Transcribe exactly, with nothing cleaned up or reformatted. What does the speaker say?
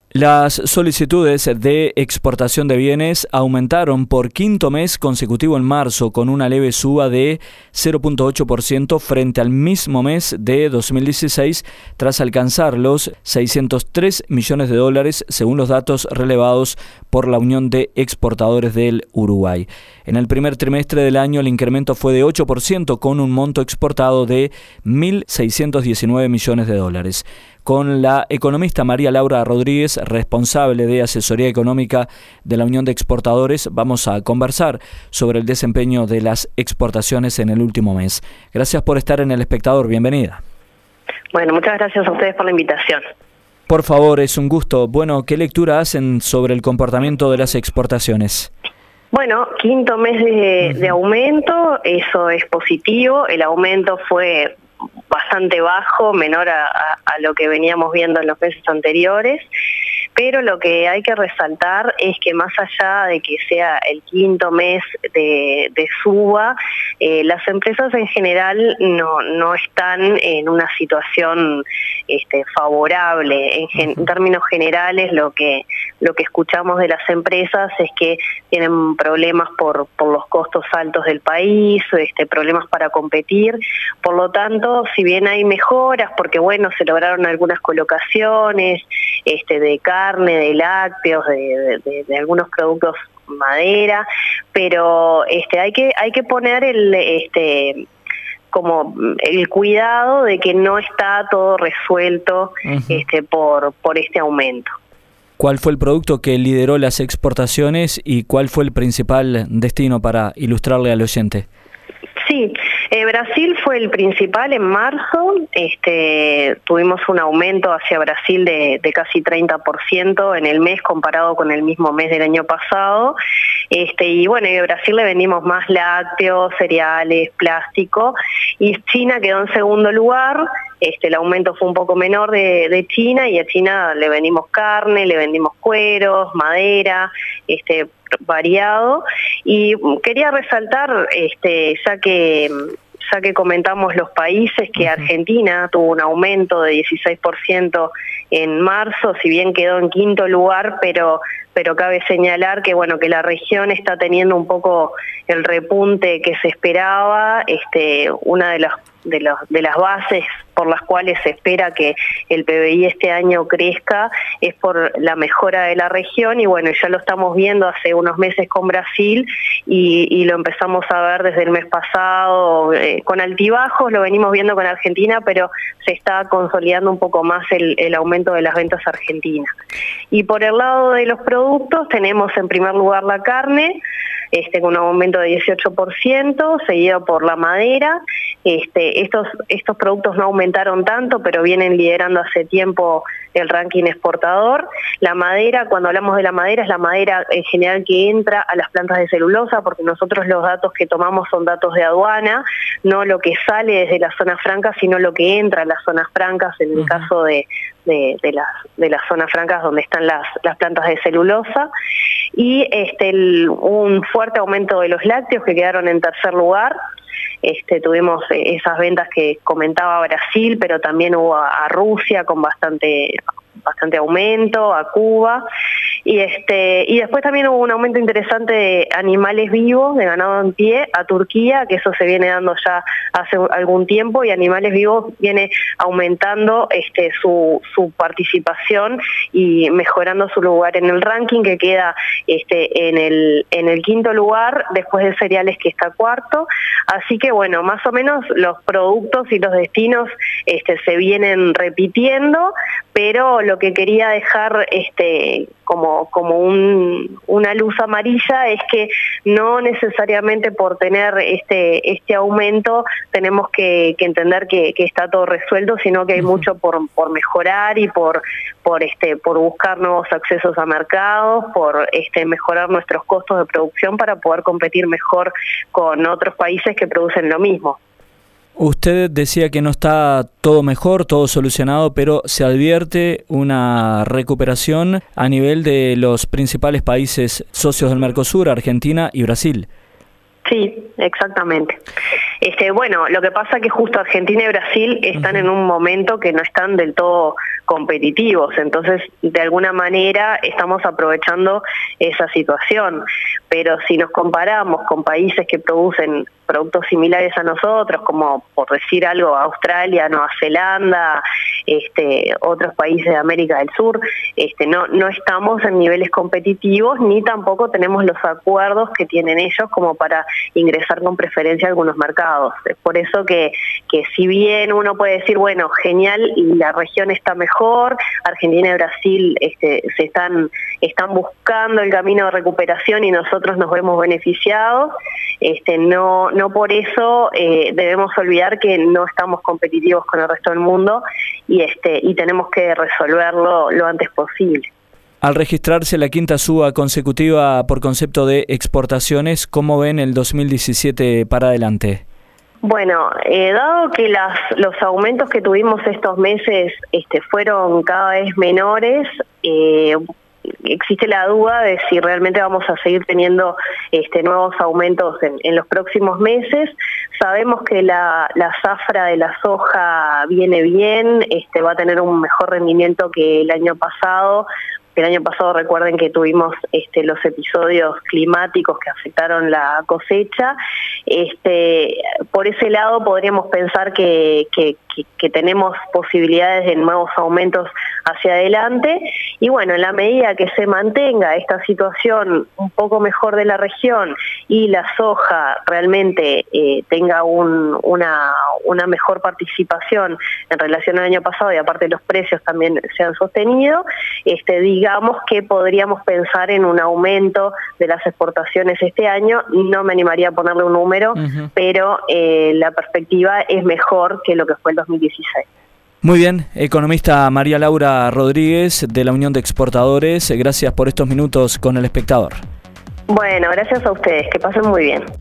Las solicitudes de exportación de bienes aumentaron por quinto mes consecutivo en marzo, con una leve suba de cero punto ocho por ciento frente al mismo mes de dos mil dieciséis, tras alcanzar los seiscientos tres millones de dólares, según los datos relevados por la Unión de Exportadores del Uruguay. En el primer trimestre del año el incremento fue de ocho por ciento, con un monto exportado de mil seiscientos diecinueve millones de dólares. Con la economista María Laura Rodríguez, responsable de asesoría económica de la Unión de Exportadores, vamos a conversar sobre el desempeño de las exportaciones en el último mes. Gracias por estar en El Espectador, bienvenida. Bueno, muchas gracias a ustedes por la invitación. Por favor, es un gusto. Bueno, ¿qué lectura hacen sobre el comportamiento de las exportaciones? Bueno, quinto mes de, de aumento, eso es positivo. El aumento fue bastante bajo, menor a, a, a lo que veníamos viendo en los meses anteriores, pero lo que hay que resaltar es que más allá de que sea el quinto mes de, de suba, eh, las empresas en general no, no están en una situación este, favorable. En, gen, en términos generales, lo que lo que escuchamos de las empresas es que tienen problemas por, por los costos altos del país, este, problemas para competir. Por lo tanto, si bien hay mejoras, porque bueno, se lograron algunas colocaciones este, de carne, de lácteos, de, de, de algunos productos madera, pero este, hay que hay que poner el este como el cuidado de que no está todo resuelto uh-huh. este, por por este aumento. ¿Cuál fue el producto que lideró las exportaciones y cuál fue el principal destino, para ilustrarle al oyente? Sí, eh, Brasil fue el principal en marzo. Este, tuvimos un aumento hacia Brasil de, de casi treinta por ciento en el mes comparado con el mismo mes del año pasado. Este, y bueno, a Brasil le vendimos más lácteos, cereales, plástico, y China quedó en segundo lugar. Este, el aumento fue un poco menor de, de China, y a China le vendimos carne, le vendimos cueros, madera, este, variado. Y quería resaltar, este, ya que ya que comentamos los países, que Argentina tuvo un aumento de dieciséis por ciento en marzo, si bien quedó en quinto lugar, pero pero cabe señalar que bueno que la región está teniendo un poco el repunte que se esperaba. Este, una de las de los de las bases por las cuales se espera que el P B I este año crezca es por la mejora de la región, y bueno, ya lo estamos viendo hace unos meses con Brasil, y, y lo empezamos a ver desde el mes pasado, eh, con altibajos, lo venimos viendo con Argentina, pero se está consolidando un poco más el, el aumento de las ventas argentinas. Y por el lado de los productos tenemos en primer lugar la carne, este, con un aumento de dieciocho por ciento, seguido por la madera. Este, estos, estos productos no aumentaron tanto, pero vienen liderando hace tiempo el ranking exportador. La madera, cuando hablamos de la madera, es la madera en general que entra a las plantas de celulosa, porque nosotros los datos que tomamos son datos de aduana, no lo que sale desde las zonas francas, sino lo que entra a las zonas francas, en el uh-huh. caso de, de, de, las, de las zonas francas donde están las, las plantas de celulosa. Y este, el, un fuerte aumento de los lácteos, que quedaron en tercer lugar. Este, tuvimos esas ventas que comentaba Brasil, pero también hubo a, a Rusia con bastante bastante aumento, a Cuba, y este y después también hubo un aumento interesante de animales vivos, de ganado en pie, a Turquía, que eso se viene dando ya hace algún tiempo, y animales vivos viene aumentando este su, su participación y mejorando su lugar en el ranking, que queda este en el en el quinto lugar, después de cereales, que está cuarto. Así que bueno, más o menos los productos y los destinos este se vienen repitiendo, pero lo que quería dejar este como como un, una luz amarilla es que no necesariamente por tener este este aumento tenemos que, que entender que, que está todo resuelto, sino que hay mucho por por mejorar y por por este por buscar nuevos accesos a mercados, por este mejorar nuestros costos de producción para poder competir mejor con otros países que producen lo mismo. Usted decía que no está todo mejor, todo solucionado, pero se advierte una recuperación a nivel de los principales países socios del Mercosur, Argentina y Brasil. Sí, exactamente. Este, bueno, lo que pasa es que justo Argentina y Brasil están uh-huh. en un momento que no están del todo competitivos, entonces de alguna manera estamos aprovechando esa situación. Pero si nos comparamos con países que producen productos similares a nosotros, como por decir algo, Australia, Nueva Zelanda, este, otros países de América del Sur, este, no, no estamos en niveles competitivos ni tampoco tenemos los acuerdos que tienen ellos como para ingresar con preferencia a algunos mercados. Es por eso que, que si bien uno puede decir, bueno, genial, y la región está mejor, Argentina y Brasil este, se están, están buscando el camino de recuperación y nosotros nos vemos beneficiados, este, no, no por eso eh, debemos olvidar que no estamos competitivos con el resto del mundo y, este, y tenemos que resolverlo lo antes posible. Al registrarse la quinta suba consecutiva por concepto de exportaciones, ¿cómo ven el dos mil diecisiete para adelante? Bueno, eh, dado que las, los aumentos que tuvimos estos meses este, fueron cada vez menores, eh, existe la duda de si realmente vamos a seguir teniendo este, nuevos aumentos en, en los próximos meses. Sabemos que la, la zafra de la soja viene bien, este, va a tener un mejor rendimiento que el año pasado. El año pasado recuerden que tuvimos este, los episodios climáticos que afectaron la cosecha. Este, por ese lado podríamos pensar que, que, que, que tenemos posibilidades de nuevos aumentos hacia adelante. Y bueno, en la medida que se mantenga esta situación un poco mejor de la región y la soja realmente eh, tenga un, una, una mejor participación en relación al año pasado y aparte los precios también se han sostenido, este, digamos que podríamos pensar en un aumento de las exportaciones este año. No me animaría a ponerle un número, uh-huh. pero eh, la perspectiva es mejor que lo que fue el dos mil dieciséis. Muy bien, economista María Laura Rodríguez de la Unión de Exportadores, gracias por estos minutos con El Espectador. Bueno, gracias a ustedes, que pasen muy bien.